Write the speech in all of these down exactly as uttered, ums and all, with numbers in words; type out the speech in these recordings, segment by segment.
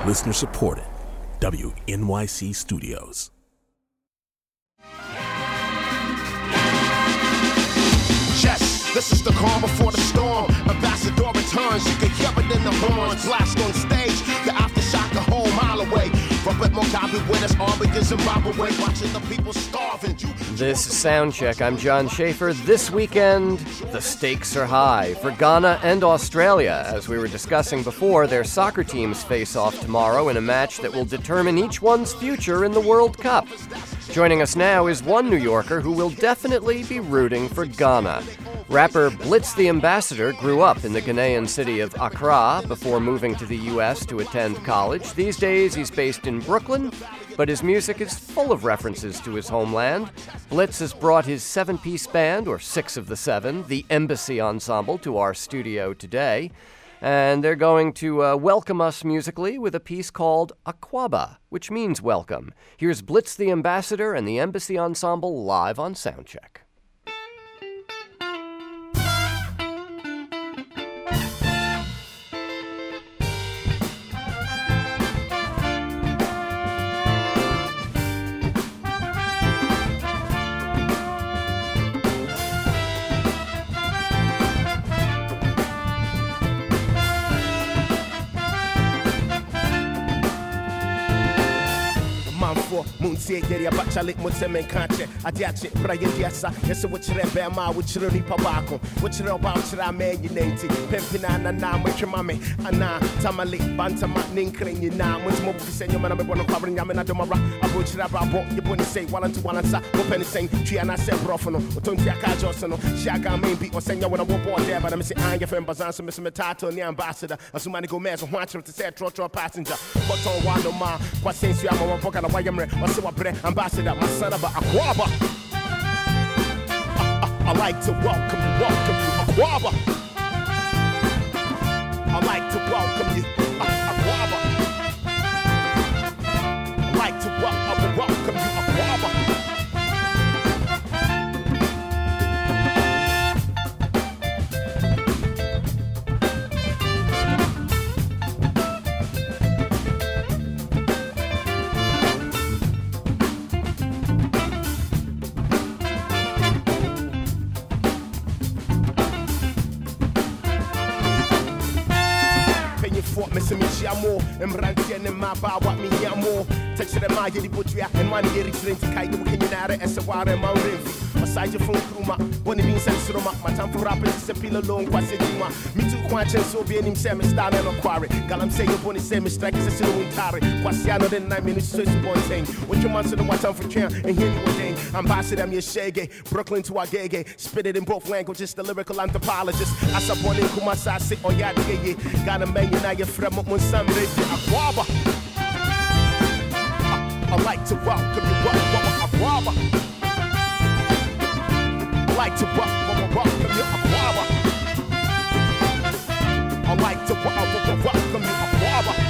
Listener supported. W N Y C Studios. Yes, this is the calm before the storm. Ambassador returns. You can hear it in the horns. Blast on stage. The aftershock a whole mile away. Robert Mugabe with us, all because Zimbabwe, watching the people starving. You, This is Soundcheck. I'm John Schaefer. This weekend, the stakes are high for Ghana and Australia. As we were discussing before, their soccer teams face off tomorrow in a match that will determine each one's future in the World Cup. Joining us now is one New Yorker who will definitely be rooting for Ghana. Rapper Blitz the Ambassador grew up in the Ghanaian city of Accra before moving to the U S to attend college. These days, he's based in Brooklyn, but his music is full of references to his homeland. Blitz has brought his seven-piece band, or six of the seven, the Embassy Ensemble, to our studio today. And they're going to uh, welcome us musically with a piece called Akwaba, which means welcome. Here's Blitz the Ambassador and the Embassy Ensemble live on Soundcheck. Muntie Geria Bachalik Mutsemen Kanche, Adiachi, Brian Diasa, yes, which Rebema, which Roni Pabako, which about Rame, you named Pimpina, Nam, which your mammy, Anna, Tamali, Bantama, Ninkring, you now, which Mobu Senor Manabon covering Yamana Domara, Abuch Rababo, you wouldn't say one to one answer, open saying, Triana said Brofono, Tontiaka Josano, Shaga maybe, or saying when I walk on there, but I'm saying, I get from Bazan, Miss Metato, the ambassador, as Sumani Gomez, and watch to say, Trotro passenger, but on one ma, what since you are more and Wayamre, or so Ambassador, my son of Akwaba. I like to welcome you, welcome you, Akwaba. I like to welcome you, Akwaba. I like to wel- welcome you, Akwaba. Missing me, Jamo, and Brantian and Maba, what me, Yamo, touch the Magi Butria, and one year it's going to Kaiju Kenyanara as a water and Mount River. Aside your phone, Kruma, when it means Sensroma, my time for rapping is a pillow long, Quasidima, me too, Quanchen, so being him, Sam, Star and Quarry. Galam say you're born same strike as a silver in Tari, Quasiano, then nine minutes, so it's one thing. What you want to know what time for Chan, and here you were saying, Ambassador, I'm your Shaggy, Brooklyn to Agege, spit it in both languages, the lyrical anthropologist. As a born in Kumasa, sit on Yadgay, got a man, you know, you're from Munsam, Akwaba. I like to welcome you, welcome Akwaba. I like to welcome, welcome you, Akwaba. I like to welcome, welcome you, Akwaba.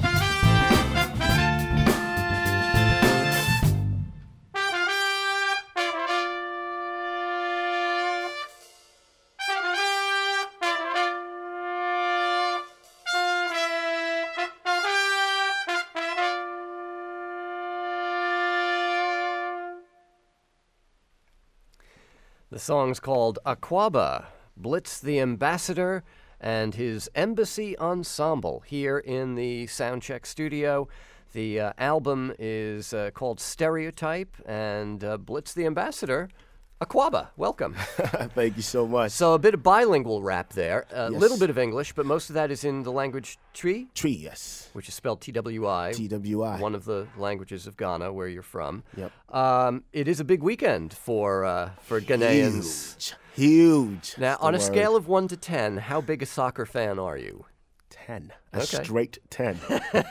The song's called Akwaba, Blitz the Ambassador and his Embassy Ensemble here in the Soundcheck studio. The uh, album is uh, called Stereotype, and uh, Blitz the Ambassador, Akwaba, welcome. Thank you so much. So a bit of bilingual rap there, a Yes. little bit of English, but most of that is in the language Twi, Tree, yes. which is spelled T W I. T W I. One of the languages of Ghana, where you're from. Yep. Um, it is a big weekend for uh, for Ghanaians. Huge. Huge. Now, That's the on a word. scale of one to ten, how big a soccer fan are you? ten. A Okay. straight ten.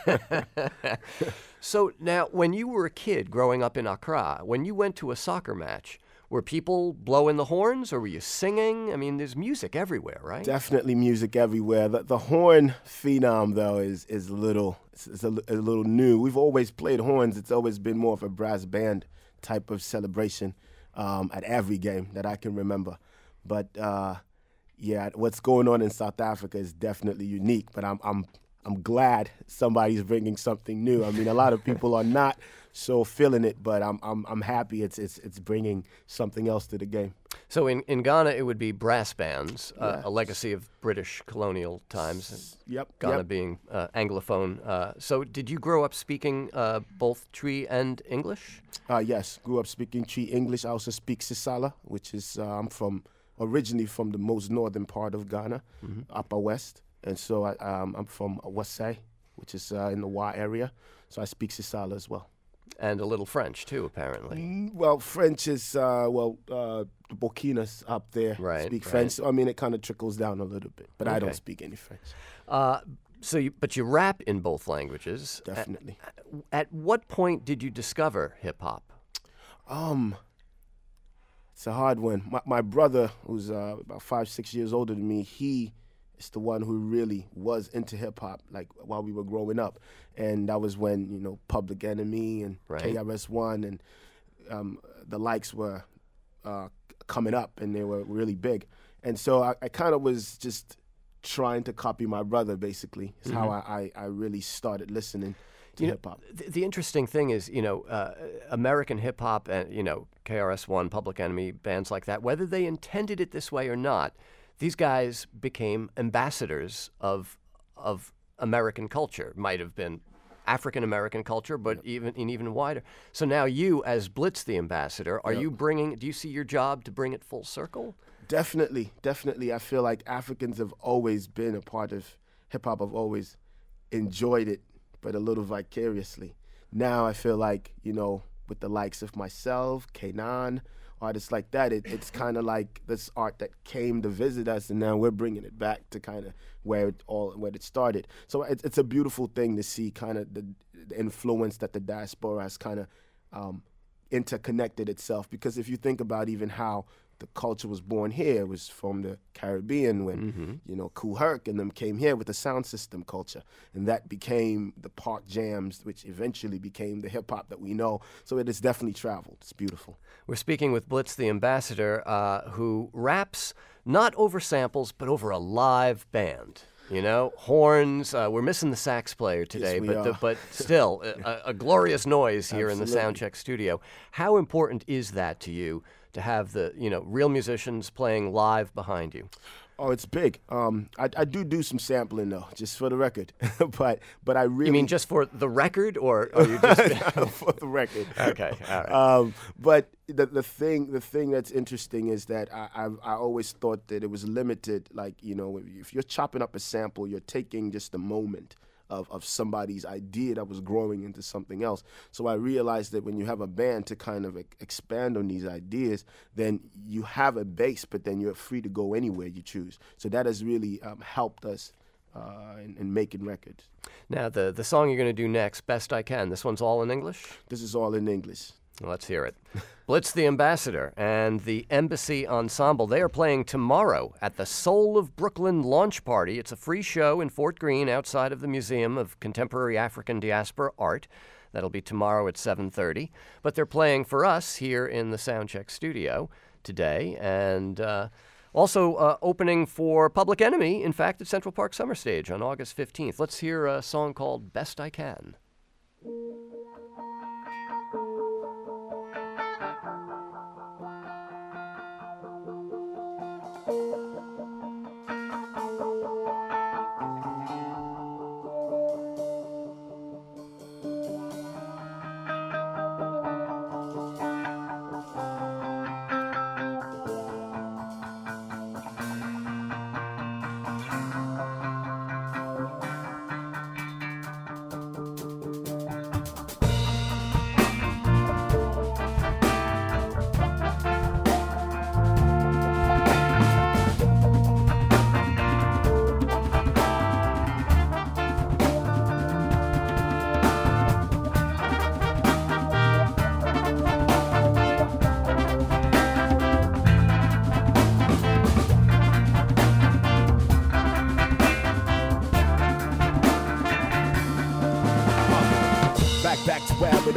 So now, when you were a kid growing up in Accra, when you went to a soccer match, were people blowing the horns or were you singing? I mean, there's music everywhere, right? Definitely music everywhere. The, the horn phenom, though, is is a little it's, it's a, a little new. We've always played horns. It's always been more of a brass band type of celebration um, at every game that I can remember. But uh, yeah, what's going on in South Africa is definitely unique. But I'm I'm I'm glad somebody's bringing something new. I mean, a lot of people are not so feeling it, but I'm I'm I'm happy it's it's it's bringing something else to the game. So in, in Ghana, it would be brass bands, uh, Yeah. a legacy of British colonial times. And Yep. Ghana yep. being uh, Anglophone. Uh, so did you grow up speaking uh, both Tree and English? Uh, yes, grew up speaking Tree English. I also speak Sisala, which is uh, I'm from originally from the most northern part of Ghana, Upper West, and so I, um, I'm from Wasai, which is uh, in the Wa area. So I speak Sisala as well. And a little French, too, apparently. Mm, Well, French is uh, well, uh, the Burkina's up there Right, speak right. French. So, I mean, it kind of trickles down a little bit, but I Okay. don't speak any French. Uh, so, you, but you rap in both languages. A- Definitely. At what point did you discover hip hop? Um, it's a hard one. My, my brother, who's uh, about five, six years older than me, he is the one who really was into hip hop, like while we were growing up, and that was when you know Public Enemy and Right. K R S One and um, the likes were uh, coming up, and they were really big. And so I, I kind of was just trying to copy my brother. Basically, is how I, I, I really started listening to You know, hip hop. the, the interesting thing is, you know, uh, American hip hop and, you know, K R S One, Public Enemy, bands like that, whether they intended it this way or not, these guys became ambassadors of of American culture. Might have been African American culture, but even in even wider. So now you, as Blitz the ambassador, are you bringing? Do you see your job to bring it full circle? Definitely, definitely. I feel like Africans have always been a part of hip hop. I've always enjoyed it, but a little vicariously. Now I feel like, you know, with the likes of myself, Kanan, artists like that, it, it's kind of like this art that came to visit us, and now we're bringing it back to kind of where it all where it started. So it's it's a beautiful thing to see kind of the, the influence that the diaspora has kind of um, interconnected itself. Because if you think about even how the culture was born here, it was from the Caribbean when, you know, Kool Herc and them came here with the sound system culture. And that became the park jams, which eventually became the hip hop that we know. So it has definitely traveled. It's beautiful. We're speaking with Blitz the ambassador, uh, who raps not over samples, but over a live band. You know, horns. Uh, we're missing the sax player today, Yes, we but the, are. but still, a, a glorious noise here in the Absolutely. Soundcheck studio. How important is that to you to have the you know real musicians playing live behind you? Oh, it's big. Um, I, I do do some sampling though, just for the record. but but I really You mean just for the record, or are you just for the record? okay? All right. Um, but the the thing the thing that's interesting is that I, I I always thought that it was limited. Like, you know, if you're chopping up a sample, you're taking just a moment of, of somebody's idea that was growing into something else. So I realized that when you have a band to kind of e- expand on these ideas, then you have a base, but then you're free to go anywhere you choose. So that has really um, helped us uh, in, in making records. Now the the song you're going to do next, Best I Can. This one's all in English. This is all in English. Let's hear it. Blitz the Ambassador and the Embassy Ensemble. They are playing tomorrow at the Soul of Brooklyn launch party. It's a free show in Fort Greene outside of the Museum of Contemporary African Diaspora Art. That'll be tomorrow at seven thirty. But they're playing for us here in the Soundcheck studio today. And uh, also uh, opening for Public Enemy, in fact, at Central Park Summer Stage on August fifteenth. Let's hear a song called Best I Can.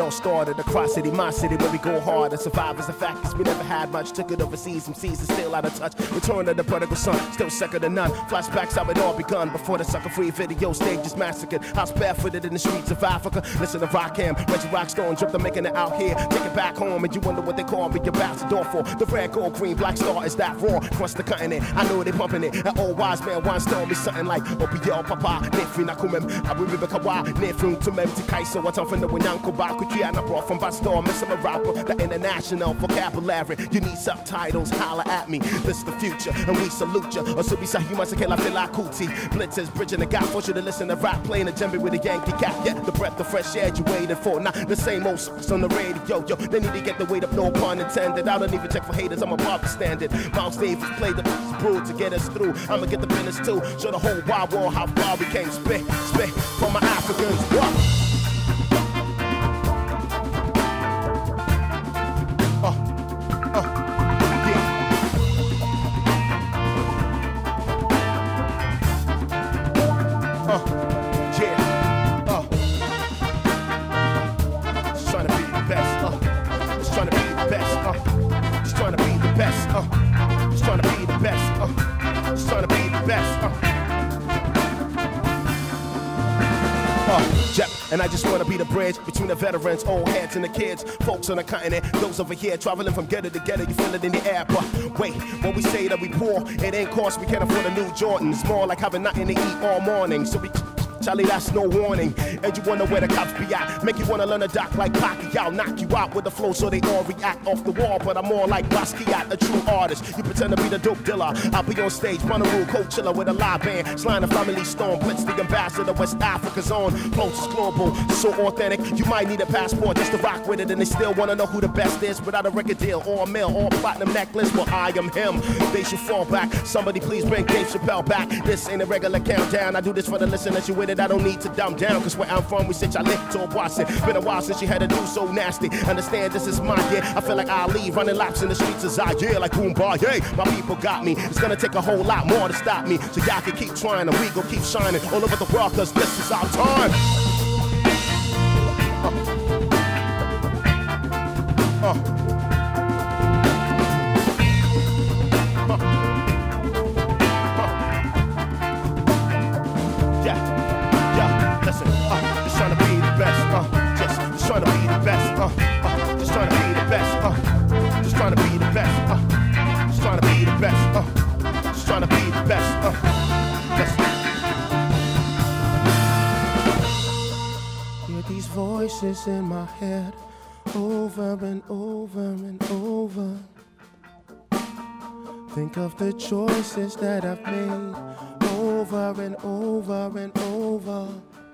all started. Across city, my city, where we go hard. And survive is a fact, cause we never had much. Took it overseas, some seasons still out of touch. Return of the prodigal son, still second to none. Flashbacks how it all begun. Before the sucker-free video stage is massacred. House barefooted in the streets of Africa. Listen to Rockham, Reggie Rockstone, drip, they're making it out here. Take it back home, and you wonder what they call me, your ambassador for. The red, gold, green, black star is that raw. Cross the continent, I know they pumping it. That old wise man once told me something like, Opiel Papa, Nefri Nakumem, Abu Bibakawa, Nefrum to Mem Tikaiso, what's on the Winyanko Baku, Kiana brought from Bastor, Miss a rapper, the international vocabulary. You need subtitles, holla at me. This is the future, and we salute you. Or so be you must have feel like Kuti. Blitzers, bridging the gap, force you to listen to rap, playing a djembe with a Yankee cap. Yeah, the breath of fresh air you waited for. Not the same old songs on the radio, yo. They need to get the weight up, no pun intended. I don't even check for haters, I'm above the standard. Miles Davis played the brew to get us through. I'ma get the business too. Show the whole wide world how far we came. Spit, spit for my Africans. What? Uh, uh, yeah. Uh, yeah. Uh. Just trying to be the best. Uh. Just trying to be the best. Uh. Just trying to be the best. Uh. Just trying to be the best. Uh. Just trying to be the best. Uh. Uh, Jep, and I just wanna be the bridge between the veterans, old heads, and the kids. Folks on the continent, those over here traveling from ghetto to ghetto. You feel it in the air, but wait, when we say that we poor, it ain't cost. We can't afford a new Jordan. It's more like having nothing to eat all morning. So we. Charlie, that's no warning. And you wonder where the cops be at. Make you wanna learn a doc like Pacquiao. Knock you out with the flow so they all react off the wall. But I'm more like Basquiat, a true artist. You pretend to be the dope dealer. I'll be on stage, Bonnaroo, Coachella with a live band. Slime the family stone, Blitz the ambassador, West Africa's own. Flows is global, so authentic. You might need a passport just to rock with it. And they still wanna know who the best is without a record deal or a mill or a platinum necklace. Well, I am him. They should fall back. Somebody please bring Dave Chappelle back. This ain't a regular countdown. I do this for the listeners. You with it? I don't need to dumb down, cause where I'm from, we sit y'all lick to a Watson. Been a while since you had to do so nasty. Understand this is my year. I feel like Ali running laps in the streets of Zaire like Boomba. Yeah, my people got me. It's gonna take a whole lot more to stop me. So y'all can keep trying and we gon' keep shining all over the world, cause this is our time. Uh. Uh. Trying to be the best, uh, uh, just trying to be the best, uh, just trying to be the best, uh, just trying to be the best, uh, just trying to be the best, uh, listen. Hear these voices in my head, over and over and over. Think of the choices that I've made, over and over and over.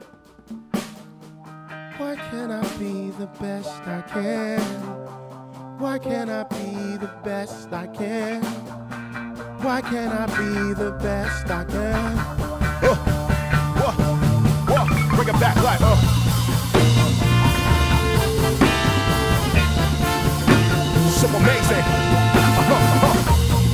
Why can't I be the best I can? Why can't I be the best I can? Why can't I be the best I can? Uh, whoa, whoa, bring it back like, uh. So amazing. Uh-huh, uh-huh.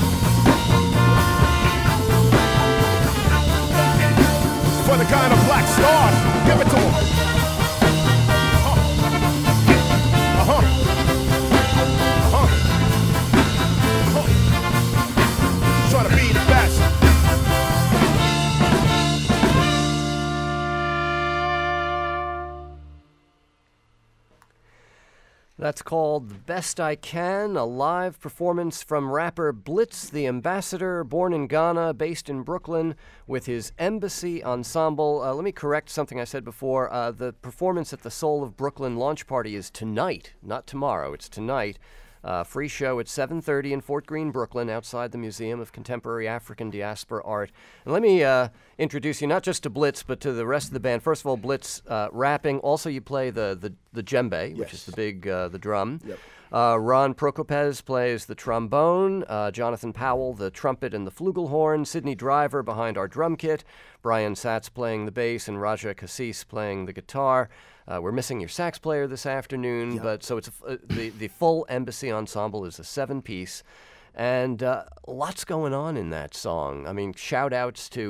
For the guy in a black star, give it to him. Uh-huh. Uh-huh. Uh-huh. Trying to be the best. That's called The Best I Can, a live performance from rapper Blitz the Ambassador, born in Ghana, based in Brooklyn, with his Embassy Ensemble. Uh, let me correct something I said before. Uh, the performance at the Soul of Brooklyn launch party is tonight, not tomorrow. It's tonight. Uh, free show at seven thirty in Fort Greene, Brooklyn, outside the Museum of Contemporary African Diaspora Art. And let me uh, introduce you not just to Blitz, but to the rest of the band. First of all, Blitz uh, rapping. Also, you play the the, the djembe, yes. which is the big uh, the drum. Yep. Uh, Ron Prokopez plays the trombone, uh, Jonathan Powell the trumpet and the flugelhorn, Sidney Driver behind our drum kit, Brian Satz playing the bass, and Raja Kassis playing the guitar. Uh, we're missing your sax player this afternoon, Yep. but so it's a, uh, the the full Embassy Ensemble is a seven-piece, and uh, lots going on in that song. I mean, shout-outs to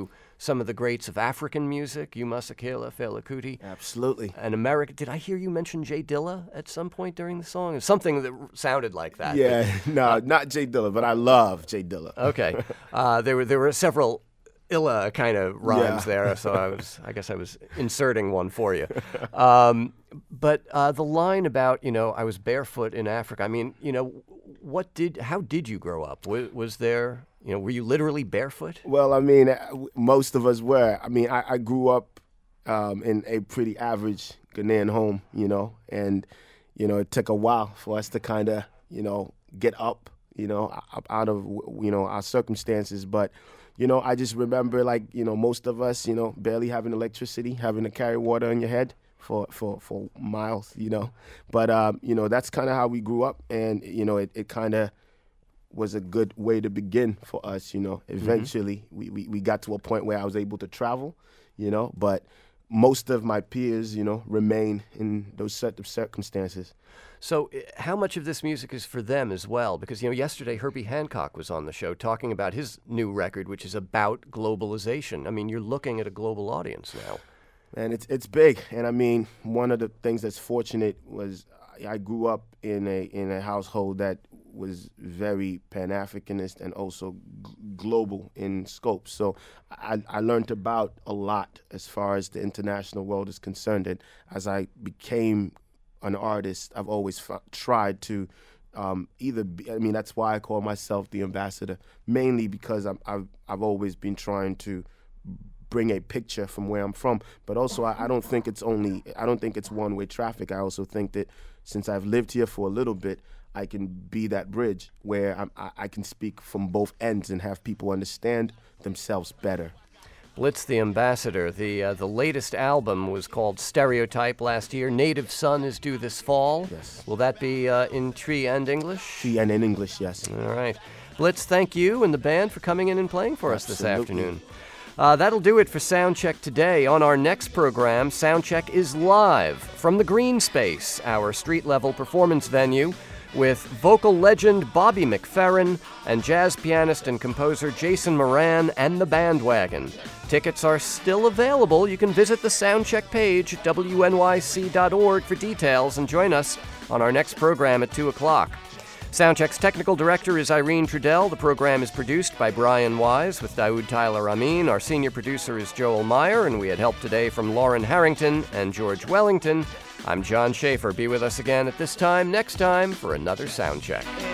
some of the greats of African music, Yuma Sakela, Fela Kuti. Absolutely. And America. Did I hear you mention Jay Dilla at some point during the song? Something that sounded like that. Yeah, but, no, uh, not Jay Dilla, but I love Jay Dilla. Okay. Uh, there were there were several Illa kind of rhymes Yeah. there, so I was I guess I was inserting one for you. Um, but uh, the line about, you know, I was barefoot in Africa. I mean, you know, what did how did you grow up? Was, was there, you know, were you literally barefoot? Well, I mean, uh, most of us were. I mean, I, I grew up um, in a pretty average Ghanaian home, you know, and, you know, it took a while for us to kind of, you know, get up, you know, up out of, you know, our circumstances. But, you know, I just remember, like, you know, most of us, you know, barely having electricity, having to carry water on your head for, for, for miles, you know. But, um, you know, that's kind of how we grew up. And, you know, it, it kind of was a good way to begin for us, you know. Eventually, mm-hmm. we, we, we got to a point where I was able to travel, you know. But most of my peers, you know, remain in those set of circumstances. So how much of this music is for them as well? Because, you know, yesterday Herbie Hancock was on the show talking about his new record, which is about globalization. I mean, you're looking at a global audience now. And it's it's big. And I mean, one of the things that's fortunate was I grew up in a in a household that was very Pan-Africanist and also g- global in scope. So I, I learned about a lot as far as the international world is concerned. And as I became an artist, I've always f- tried to um, either be, I mean, that's why I call myself the ambassador, mainly because I'm, I've, I've always been trying to bring a picture from where I'm from. But also, I, I don't think it's only, I don't think it's one-way traffic. I also think that since I've lived here for a little bit, I can be that bridge where I'm, I, I can speak from both ends and have people understand themselves better. Blitz the Ambassador. The uh, the latest album was called Stereotype last year. Native Son is due this fall. Yes. Will that be uh, in Tree and English? Tree and in English, yes. All right. Blitz, thank you and the band for coming in and playing for us Absolutely. this afternoon. Uh, that'll do it for Soundcheck today. On our next program, Soundcheck is live from the Green Space, our street-level performance venue, with vocal legend Bobby McFerrin and jazz pianist and composer Jason Moran and the Bandwagon. Tickets are still available. You can visit the Soundcheck page at W N Y C dot org for details and join us on our next program at two o'clock. Soundcheck's technical director is Irene Trudell. The program is produced by Brian Wise with Daoud Tyler Amin. Our senior producer is Joel Meyer, and we had help today from Lauren Harrington and George Wellington. I'm John Schaefer. Be with us again at this time next time for another Soundcheck.